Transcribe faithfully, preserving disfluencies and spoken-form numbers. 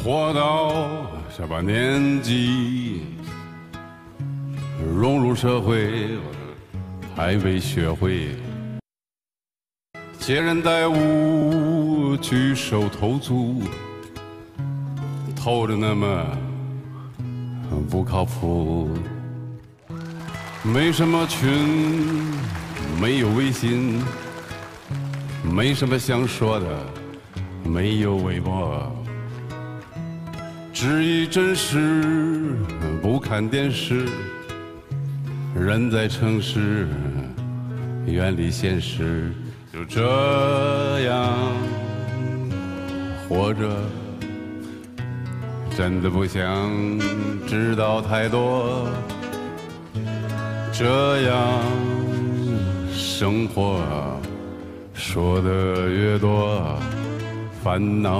活到这把年纪，融入社会还未学会，接人待物举手投足，透着那么不靠谱。没什么群，没有微信，没什么想说的，没有微博。只以真实，不看电视。人在城市，远离现实，就这样活着。真的不想知道太多，这样生活，说的越多，烦恼